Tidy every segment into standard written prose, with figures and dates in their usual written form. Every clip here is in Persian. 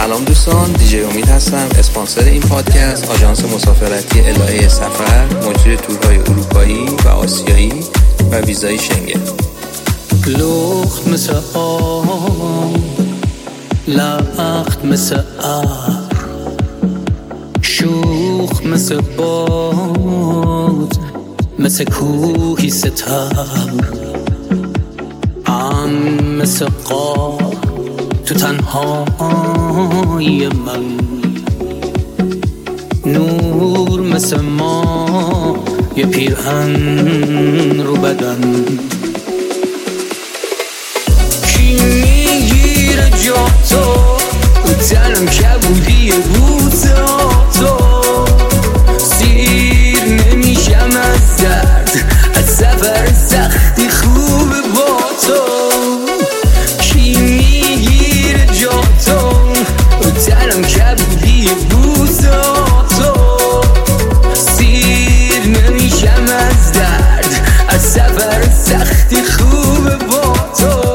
سلام دوستان، دیجی امید هستم. اسپانسر این پادکست آژانس مسافرتی الهه سفر، مجری تورهای اروپایی و آسیایی و ویزای شنگن. لخت مثل آب، لخت مثل ابر، شوخ مثل باد، مثل کوهی ستم، مثل قاب تو تنهای من، نور مثل ما یه پیرهن رو بدن. کی میگیره جا تو تنم کبودی روز تو، سیر نمیشم از درد، از سفر سختی خوب با تو. کی میگیره جا تو تنم کبودی روز تو، سیر نمیشم از درد، از سفر سختی خوب با تو.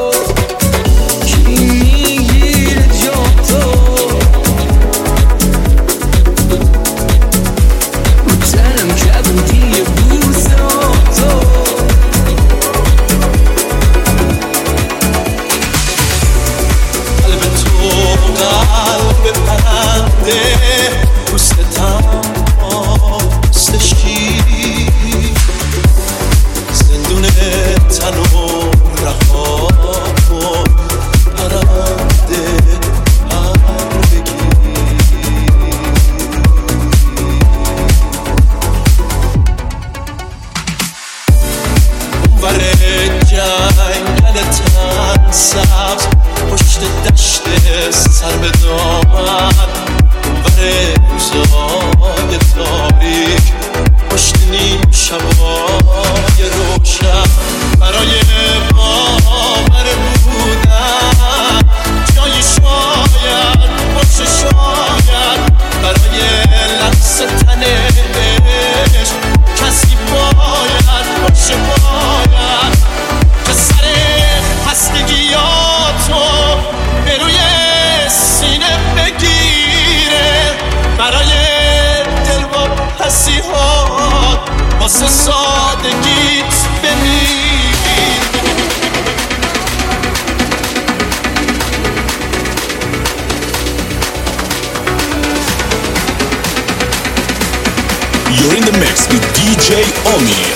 You're in the mix with DJ Omid.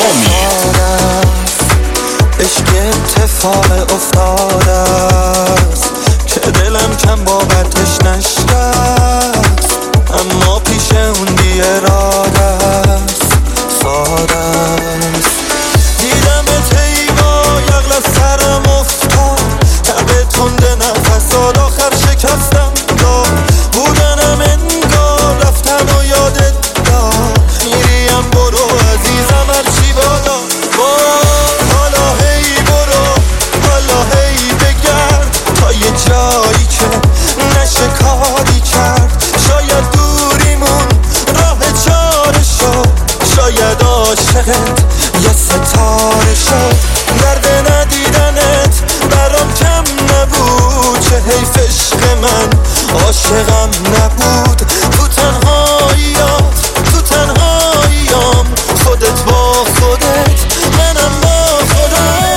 Omir. عشق اتفاق افتاده است که دلم کم بابتش نشکست، اما پیش اون بی اراده است، ساده است. دیدمت ای با یغل از سرم افتاد، تبه تنده نفسات آخر شکستم داد، بودنم انگار رفتن و یادت داد، میریم برو عزیزم هرچی بادا، حالا هی برو، حالا هی بگرد تا یه جایی که نشه کاری کرد، شاید دوریمون راه چاره شد، شاید عاشقت یه ستاره شد، درد ندیدنت برام کم نبود، چه حیف عشق من عاشقم نبود، تو تنهاییات تو تنهاییام، خودت با خودت منم با خودم.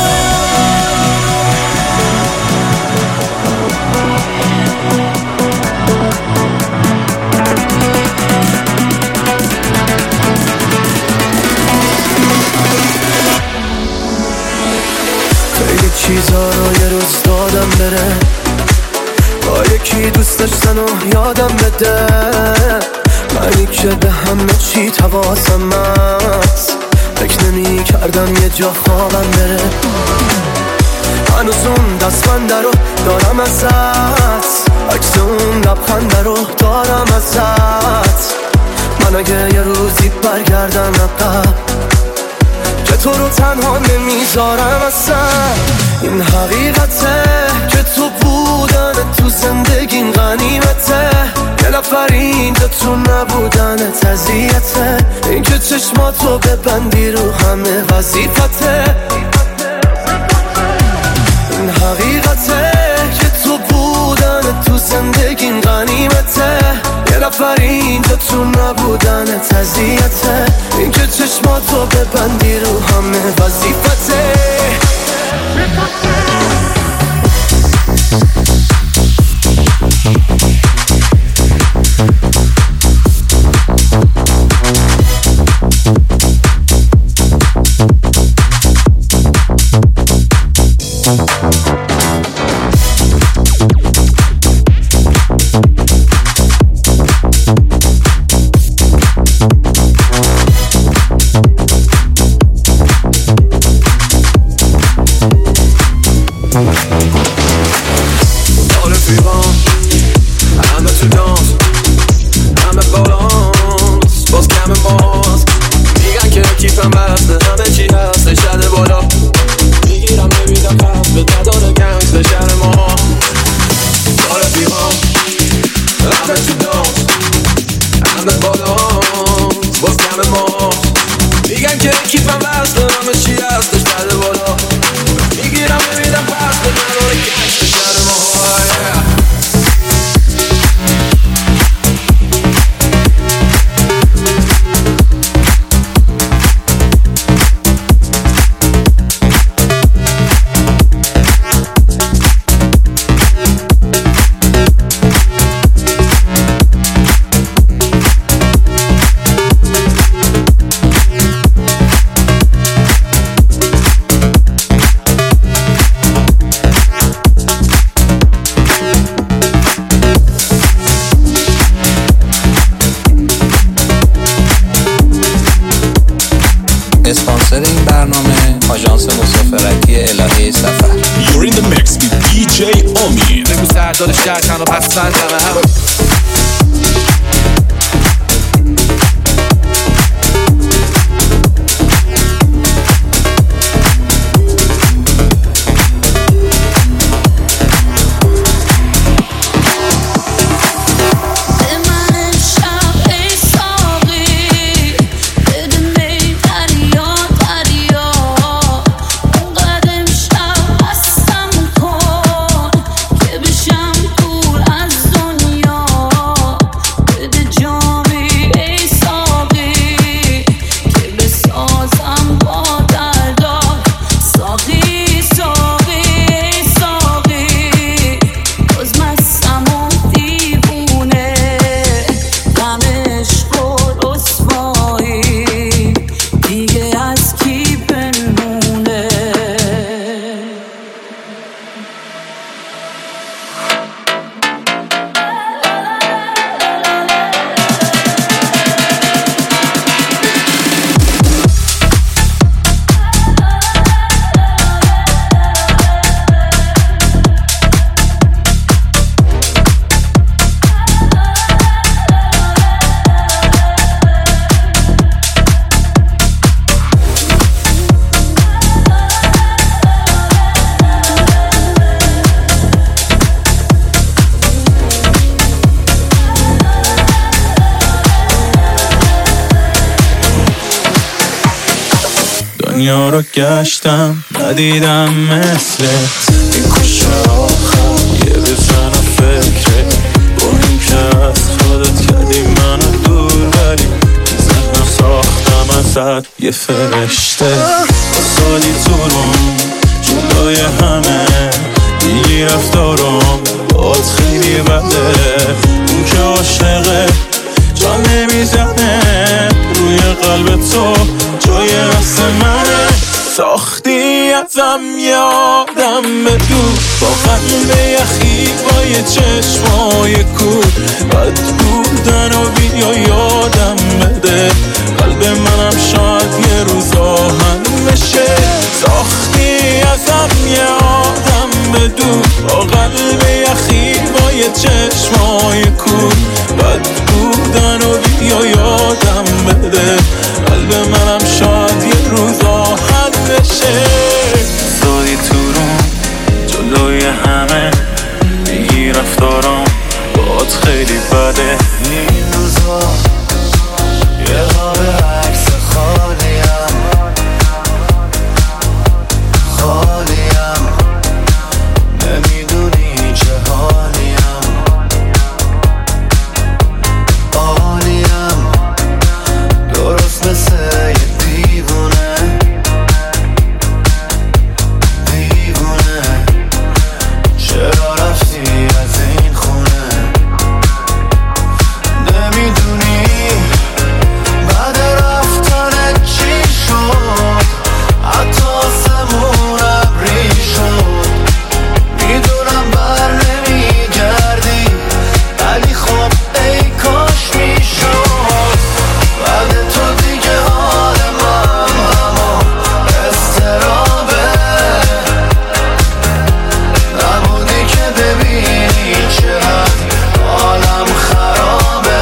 خیلی چیزا رو یه روز دادم بره، با یکی دوست داشتن و یادم بده، منی که به همه چی تواسم هست، فکر نمی کردم یه جا خوابم بره، هنوز اون دستبنده رو دارم ازت، عکس اون لبخنده رو دارم ازت، من اگه یه روزی برگردم عقب که تو رو تنها نمیذارم اصلا، این حقیقته که تو بودن تو زندگیم غنیمته، یه نفر اینجا تو نبودنت اذیته، این که چشماتو ببندی رو همه وظیفته، این حقیقته که تو بودن تو زندگیم غنیمته، یه نفر اینجا تو نبودنت اذیته، این که چشماتو ببندی رو همه وظیفته. اسپانسر این برنامه آژانس مسافرتی الهه سفر. You're in the mix with DJ Omir. بگو سردار شهر تنها پسندمه هم از دنیا دنیا رو گشتم ندیدم مثلت. این کوچه آخر یه روزن و فکره با این که از خودت کردی منو دور، ولی ذهنم ساختم ازت یه فرشته. سالی تو روم جلوی همه دیگی رفتارم باید خیلی بده. اون که عاشقه جان نمیزنه روی قلب تو جای دست منه. ساختی ازم یادم بدو با قلب یخی با یه چشمای کور، بد بودن و بیا یادم بده قلب منم شاید یه روز آهن بشه. ساختی ازم یادم بدو با قلب یخی با یه چشمای کور، بد بودن و بیا یادم بده قلب منم شاید یه روز آهن بشه. سادی تو روم جلوی همه بگی رفتارم باید خیلی بده. این روزا یه قاب عکس خالیم نمیدونی چه حالیم، عالیم درست مثل یه دیوونه چرا رفتی از این خونه. نمیدونی بعد رفتنت چی شد، حتی آسمون ابری شد. میدونم بر نمیگردی ولی خب ای کاش میشد. بعد تو دیگه حال من همون استرابه نبودی که ببینی چقدر حالم خرابه.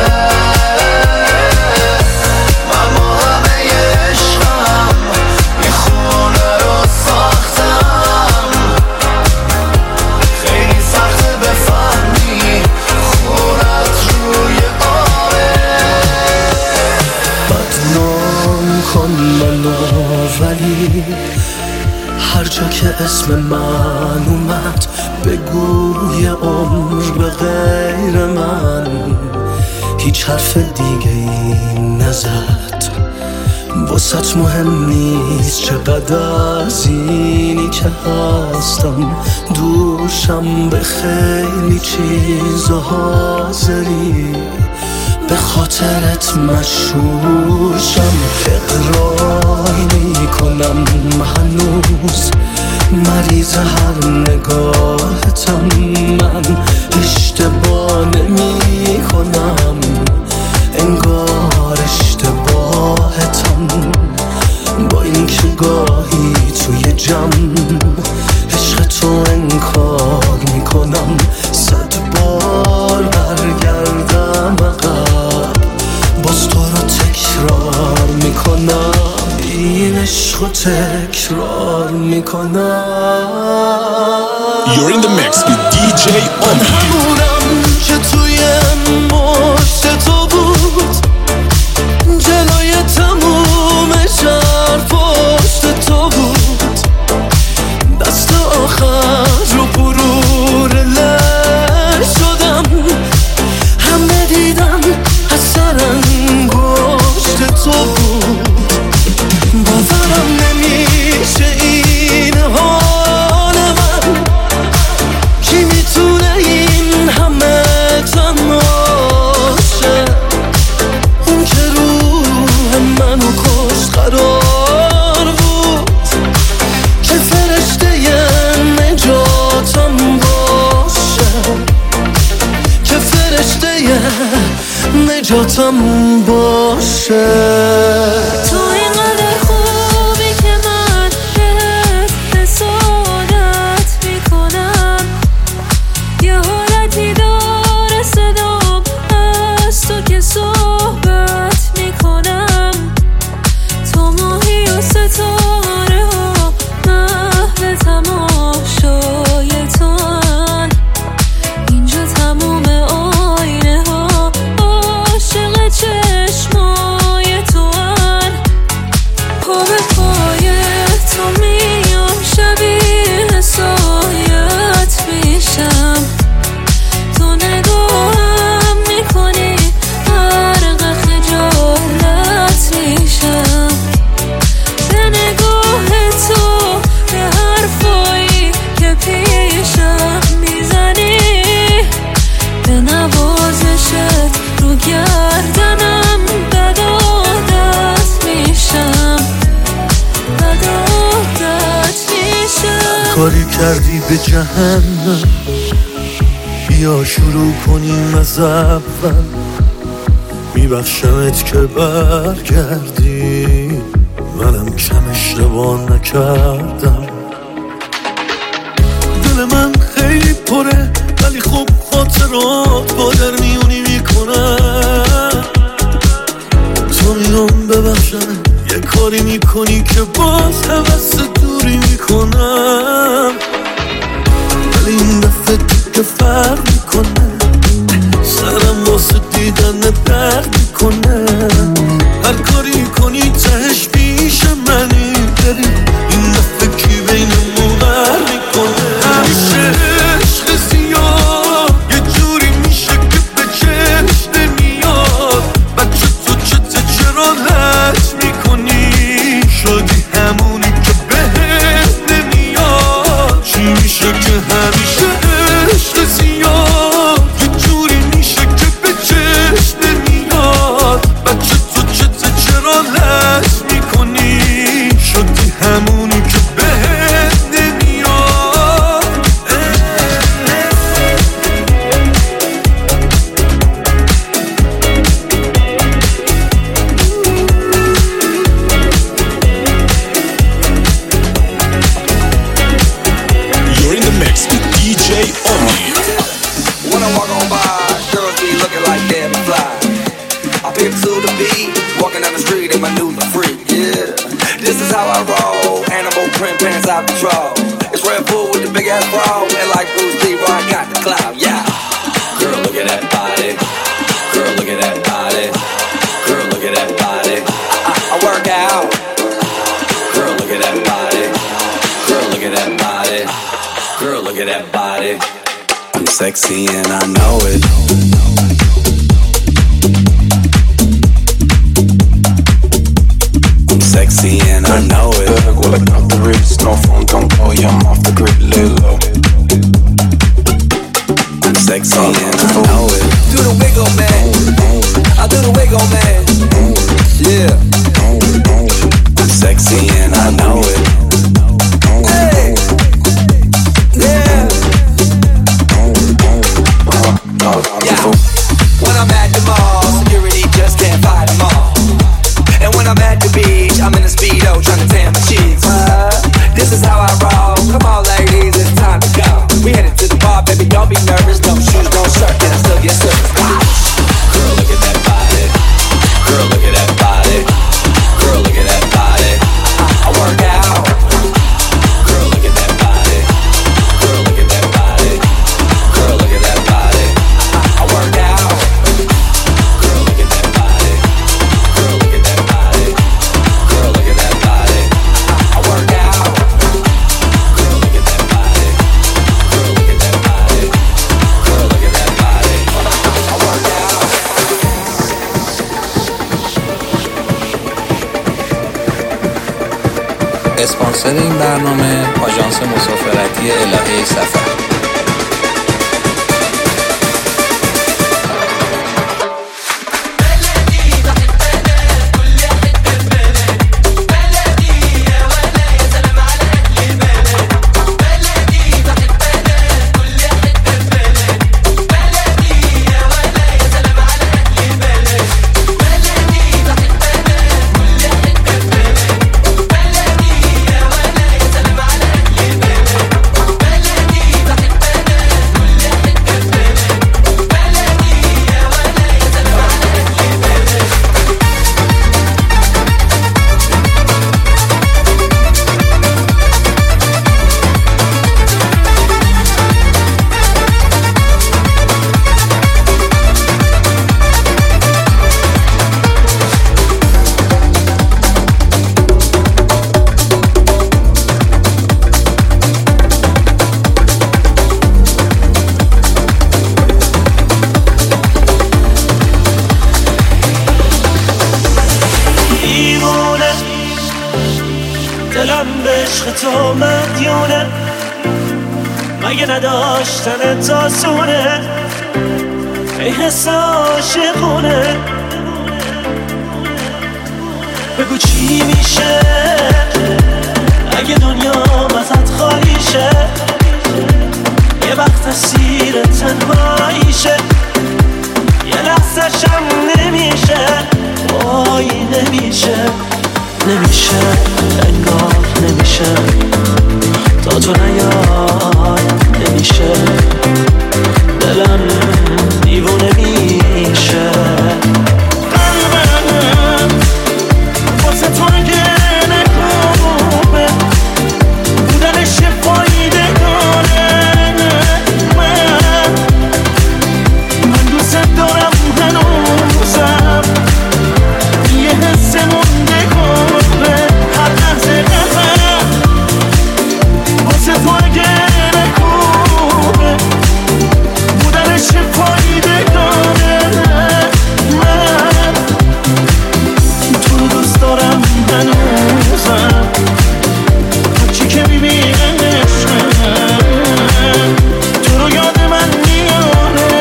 من با همه عشقم این خونه رو ساختم، خیلی سخته بفهمی خونت روی آبه. بدنام کن منو ولی هر جا که اسم من اومد بگو یه عمر به غیر من هیچ حرف دیگه ای نزد. واسط مهم نیست چقدر از اینی که هستم دوشم به خیلی چیزا حاضری به خاطرت مشهورشم. اقرار میکنم هنوز مریض هر نگاهتم، من اشتباه نمی کنم انگار اشتباهتم. با این که گاهی توی جمع عشق تو انکار میکنم، 100 بار برگردم عقب باز تو رو تکرار میکنم. این عشق رو تکرار میکنم. You're in the mix with DJ Omi. همونم که توی مشت تو بود، جلوی تموم شهر پشت تو بود، دست آخر رو غرور لر شدم. همه دیدم از سر انگشت تو بود، باورم نمیشه این حال من. کی میتونه این همه تنهاشه، اون که روح منو کشت قرار بود که فرشته نجاتم باشه، که فرشته نجاتم باشه. تو اینقدر خوبی که من بهت حسادت میکنم، یه حالتی داره صدام از تو که صحبت میکنم. تو ماهی و ستاره ها محو تماشای تو هن، اینجا تموم آینه ها عاشق چشمای تو هن. کاری کردی به جهنم، بیا شروع کنیم از اول. میبخشمت که برگردی، منم کم اشتباه نکردم. دل من خیلی پره ولی خب خاطرات با در میونی میکنم. تو میام ببخشم یه کاری میکنی که باز حوث دوری میکنم، ولی این دفعه دیگه فرق میکنه، سرم واسه دیدن درد میکنه. هر کاری کنی تهش پیش منی، بری این دفعه کی بینمون بر میکنه. همیشه عشق زیاد یه جوری میشه که به چشم نمیاد. بچه تو چرا لج میکنی؟ شدی همونی که بهت نمیاد. چی میشه که همیشه عشق زیاد یه جوری میشه که به چشم نمیاد. بچه تو چرا لج میکنی؟ شدی همونی که بهت نمیاد. You're in the mix with DJ Omi. When I walk on by, girls be looking like damn fly. I pimp to the beat, walking down the street in my new freak, yeah. This is how I roll, animal print pants out the draw. It's Red Bull with the big ass bra, and like Bruce Lee, I got the clout, yeah. Girl, look at that body. Girl, look at that body. Girl, look at that body. I work out. Girl, look at that body. Girl, look at that body. Girl, look at that body. I'm sexy and I know it. I'm sexy and I know it. Går lägg out the ribs, no phone, don't call, yeah, I'm off the grid, lay low. I'm sexy and I know it. Do the wiggle, man. I do the wiggle, man. Yeah. I'm sexy and I know it. Hey. Yeah. Yeah. When I'm at the mall, security just can't fight them all. And when I'm at the beach, I'm in a Speedo trying to tan my cheeks. This is how I roll. Come on, ladies, it's time to go. We headed to the bar, baby, don't be nervous. No shoes, no shirt, and I still get service. Girl, look at that body. Girl, look at that body. Girl, look at that body. I work out. Girl, look at that body. Girl, look at that body. Girl, look at that body. I work out. Girl, look at that body. Girl, look at that body. Girl, look at that body. I work out. Girl, look at that body. Girl, look at that body. Girl, look at that body. I work out. اسپانسر این برنامه آژانس مسافرتی الهه سفر. تو مدیونه مگه نداشتن تاسونه ای حس عاشقونه بگو چی میشه اگه دنیا ازت خالیشه، یه وقت اسیر تنهاییشه، یه لحظه شم نمیشه، وای نمیشه، نمیشه انگار نمیشه، تا تو نیای نمیشه، دلم دیوونه میشه. قلبم واسه تو اگه نکوبه بودنش فایده داره، من دوست دارم هنوزم، یه حس مونده کنه هر لحظه قلبم واسه تو اگه نکوبه بودنش فایده داره، من تو رو دوست دارم هنوزم، هرچی که میبینمش تو رو یاد من میاره،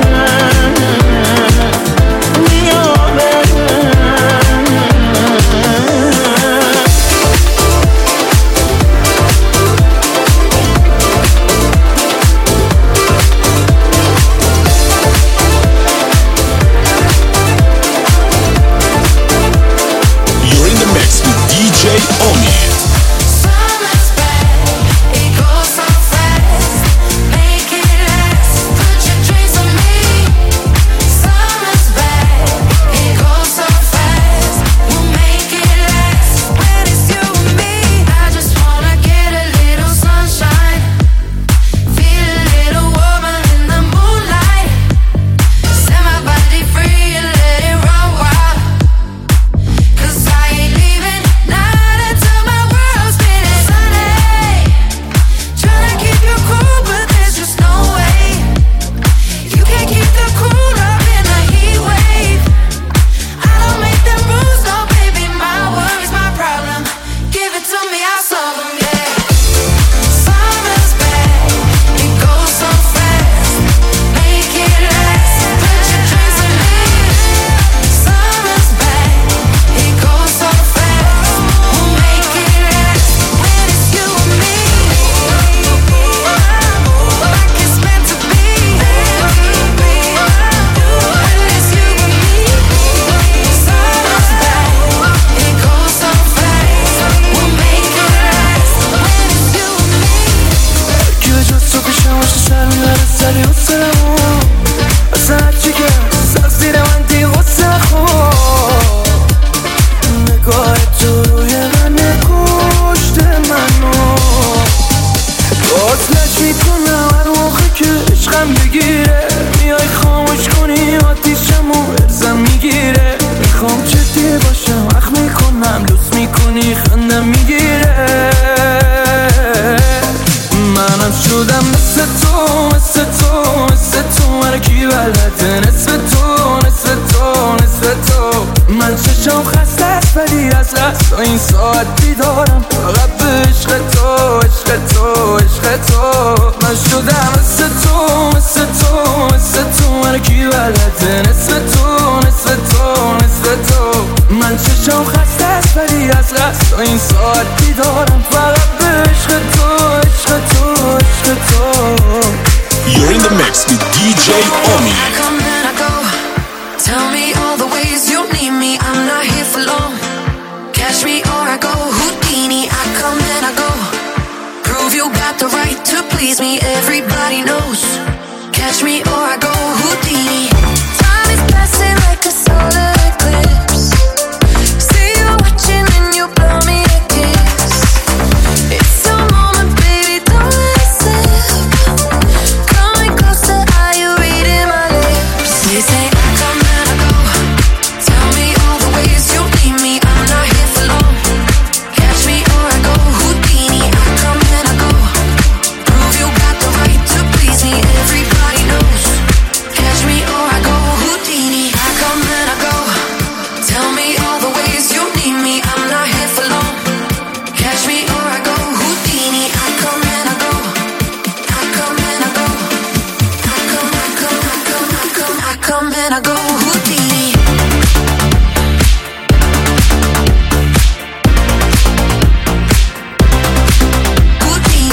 You're in the mix with DJ Omi. Summer's back, it goes so fast. Make it last, put your dreams on me. Summer's back, it goes so fast. We'll make it last when it's you and me. I just wanna get a little sunshine, feel a little warmer in the moonlight. Set my body free and let it run wild. 'Cause I ain't leaving not until my world's spinning. Sunday, tryna keep you cool, but there's just no way. You can't keep the cool up in a heat wave. I don't make them rules, no baby, my worries, my problem. Give it to me, I'll solve them, yeah. Summer's back, it goes so fast. Make it last, put your dreams on me. Summer's back, it goes so fast. We'll make it last when it's you and me. Like it's meant to be. When it's you and me. Summer's back, it goes so fast. We'll make it last when it's you and me. که جز تو پیشم باشه سر میبره سری حسنمو، اصلا هرچی که سر زیر من دی غصه نخور، نگاه تو روی من کشته منو، باز لج میکنم هر موقع که عشقم بگیره، میای خاموش کنی آتیشمو ارزم میگیره، میخوام جدی باشم وقت میکنم لوس میکنی خندم میگیره، منم شدم مثل تو مثل تو مثل تو، هرکی بلده نصف تو نصف تو نصف تو، من چشم خسته است ولی از رست این ساعت بیدارم، فقط به عشق تو عشق تو عشق تو، من شدم مثل تو مثل تو مثل تو، هرکی بلده نصف تو نصف تو نصف تو، من چشم خسته است ولی از رست این ساعت بیدارم، فقط به عشق تو عشق تو عشق تو. You're in the mix with DJ Omi. I come and I go. Tell me all the ways you need me. I'm not here for long. Catch me or I go Houdini. I come and I go. Prove you got the right to please me. Everybody knows. Catch me or I go Houdini. Time is passing like a solar eclipse. See you watching and you blow me a kiss. It's a moment, baby, don't let it slip. Coming closer, are you reading my lips? They say I come and I go. Tell me all the ways you need me. I'm not here for long. Catch me or I go Houdini. I come and I go. Prove you got the right to please me. Everybody knows. Catch me or I go Houdini. I come and I go. Tell me all the ways you need me. I'm not here for long. Catch me or I go Houdini. I come and I go. I come and I go. I come and I go Houdini. Houdini.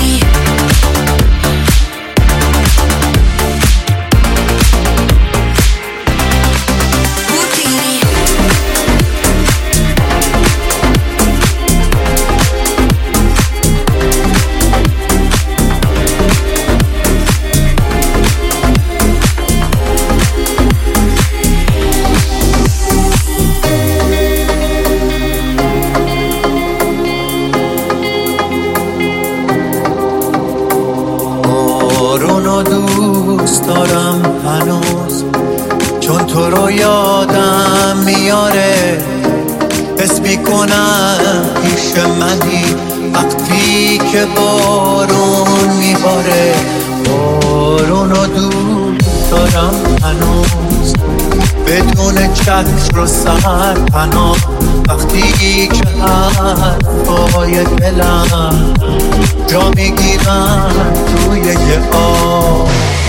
چون تو رو یادم میاره، حس میکنم پیش منی وقتی که بارون میباره. بارونو دوست دارم هنوز بدون چتر و سرپناه، وقتی که حرفای دلم جا میگیرم توی یه آب.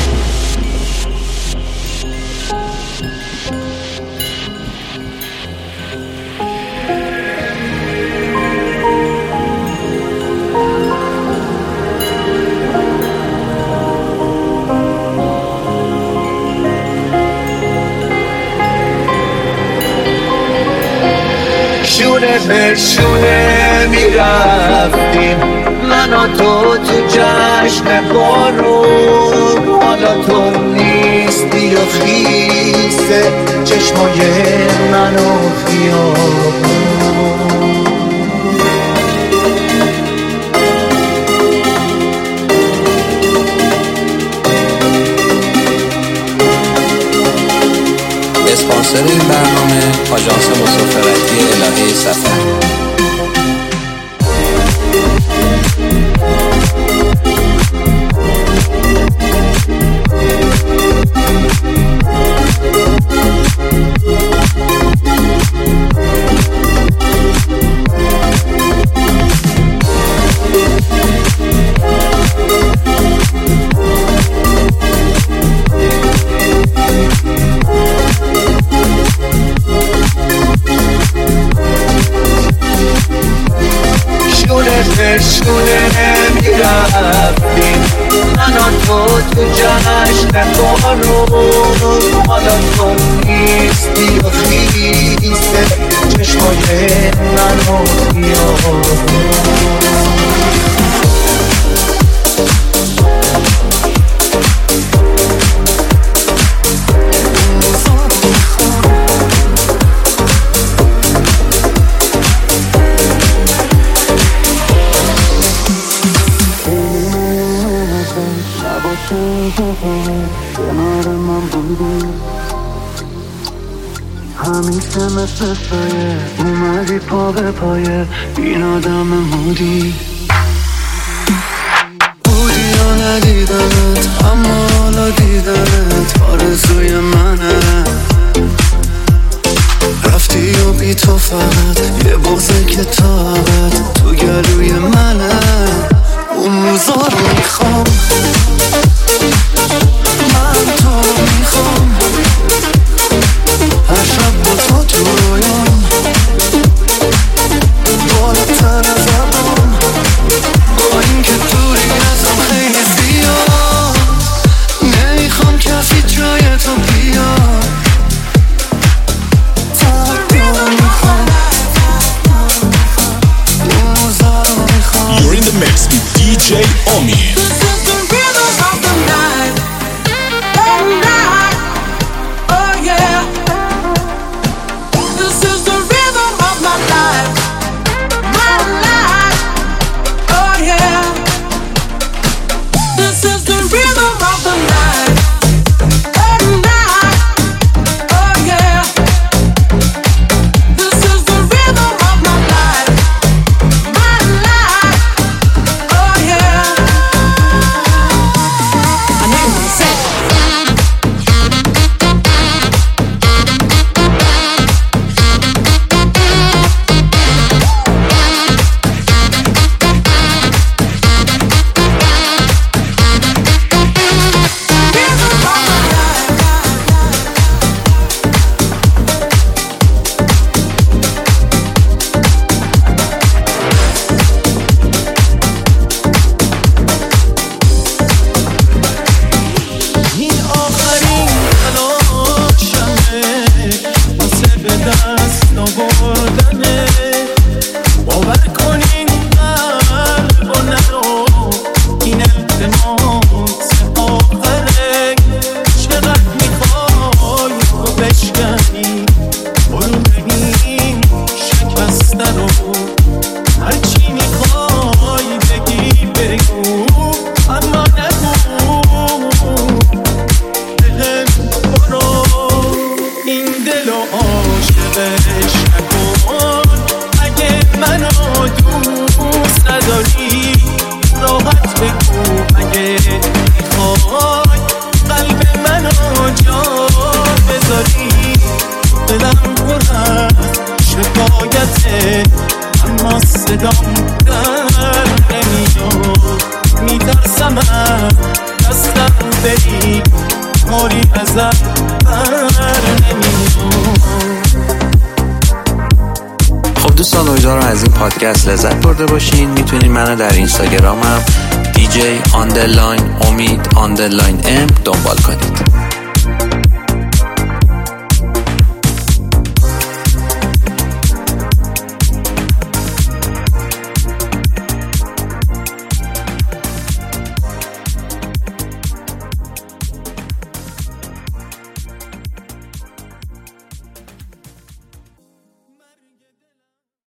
شونه به شونه میرفتیم من و تو جشن بارون، حالا تو نیستی و خیسه چشمای من و خیابون. اسپانسر این برنامه آژانس مسافرتی الهه سفر. شونه میرفتیم من و تو جشن بارون، حالا تو نیستی و خیسه چشمای من و خیابون. همیشه مثل سایه اومدی پا به پایه، این آدم مودی یا ندیدنت، اما حالا دیدنت آرزوی منه. رفتی و بی تو فقط یه بغضه که تا ابد تو گلوی منه. اون روزا رو میخوام، من تو رو میخوام، هر شب با تو تو رویام، بالاتر از ابرام، با این که دوری ازم خیلی زیاد. نمیخوام کسی جای تو بیاد، فقط تو رو میخوام، اون روزا رو میخوام. You're in the mix with DJ Omi. برو اما صدام در نمیاد میترسم از دستم بری کاری ازت بر نمیاد. خب دوستان امیدوارم از این پادکست لذت برده باشین. میتونین منو در اینستاگرامم DJ_Omid_M دنبال کنید.